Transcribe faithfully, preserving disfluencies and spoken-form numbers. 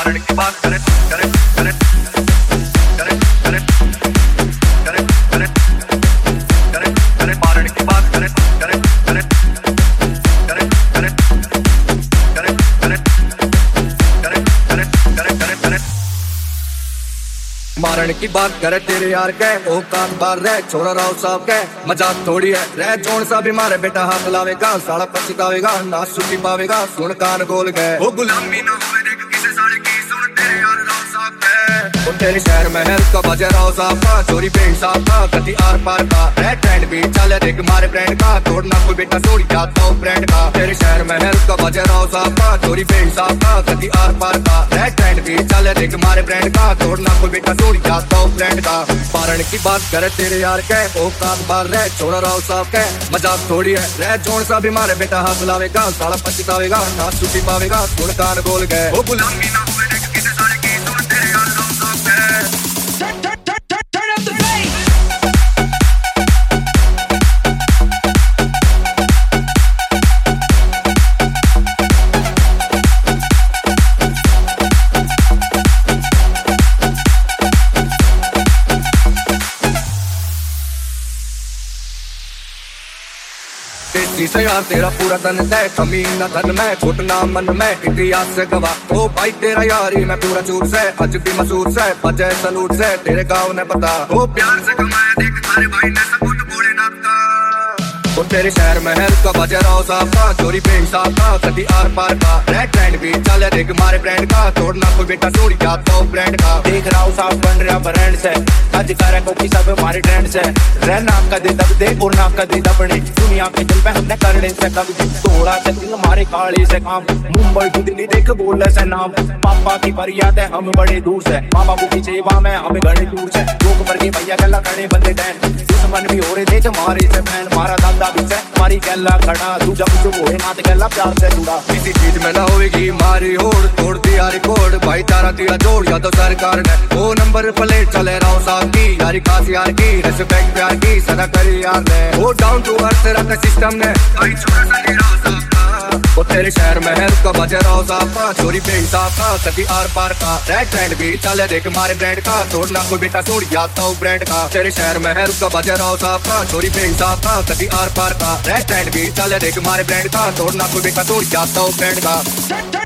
मारने की बात करे करे करे करे करे करे करे करे करे मारने की बात करे करे करे करे करे करे करे करे करे करे करे करे मारने की बात करे तेरे यार के ओ कान बार रह छोरा राव साहब के मजाक थोड़ी है रह जोन सा भी मारे बेटा हाथ लावेगा साला पछतावेगा ना सुखी पावेगा सुन कान गोल गए वो गुलामी ना होवे देख किसे साले की सुन तेरे यार राव साहब के ओ तेरे शहर महल का बजा राव साहब का चोरी पेंट साहब का कति आर पार का रह ट्रेंड भी चले देख मारे ब्रांड का तोड़ना कोई बेटा सोड़ी जाता हूँ ब्रांड का तेरे शहर महल का बजा राव साहब का चोरी पेंट साहब का कति आर पार का रह ट्रेंड भी चले देख मारे ब्रांड का तोड़ना कोई बेटा जाता हूँ ब्रांड का पारण की बात करे तेरे यार के ओ कान बार रह छोरा राव साहब के मजाक थोड़ी है रह जोन सा भी मारे बेटा हाथ लावेगा साला पछतावेगा ना सुखी पावेगा सुन कान गोल गए वो गुलामी ना होवे देख किसे साले की सुन तेरे यार राव साहब के से यार तेरा पूरा तन है कमी न धन में घुटना मन में इतिहास से गवाह ओ भाई तेरा यारी मैं पूरा चूर से आज भी मसूर से बजे सलूट से तेरे गाँव ने पता ओ प्यार से कमाया देख तारे भाई ने सबूत भोलेनाथ का ओ तेरे शहर महल का बजा राव साहब का चोरी पेंट साहब का कति आर पार का रेड ट्रेंड भी चले देख मारे ब्रांड का तोड़ना कोई बेटा सोड़ी जाता हूँ ब्रांड का देख राव साहब बन रहा ब्रांड से आज कर कोकी सब हमारे ट्रेंड से रहना कदे दब दे और ना कदे दबने दुनिया के दिल पे हमने करने से कभी तोड़ा चक्की हमारे काले से काम मुंबई की दिल्ली देख बोले से नाम पापा की फरियाद है हम बड़े दूर से माँ बाबू की सेवा में हमें घड़े दूर से लोग पर के भैया गला खड़े बंदे डैन दुश्मन भी हो रहे थे हमारे से बहन हमारा दादा भी से हमारी गला खड़ा तू जब चुप हो नाथ गला प्यार से जुड़ा किसी चीज में ना होगी मारी होड़ तोड़ दिया रिकॉर्ड भाई तारा दिया जोड़ या तो सरकार ने वो नंबर प्लेट चले राव साहब की यारी खास यार की रिस्पेक्ट प्यार की सदा करी यार ने वो डाउन टू अर्थ रखा सिस्टम ने भाई छोरा सा राव साहब का वो तेरे शहर महल का बजा राव साहब का चोरी पेंट साहब का कति आर पार का रेड ट्रेंड भी चले देख मारे ब्रांड का तोड़ना कोई बेटा सोड़ी जाता हूँ ब्रांड का तेरे शहर महल का बजा राव साहब का चोरी पेंट साहब का कति आर पार का रेड ट्रेंड भी चले देख मारे ब्रांड का तोड़ना कोई बेटा सोड़ी जाता हूँ ब्रांड का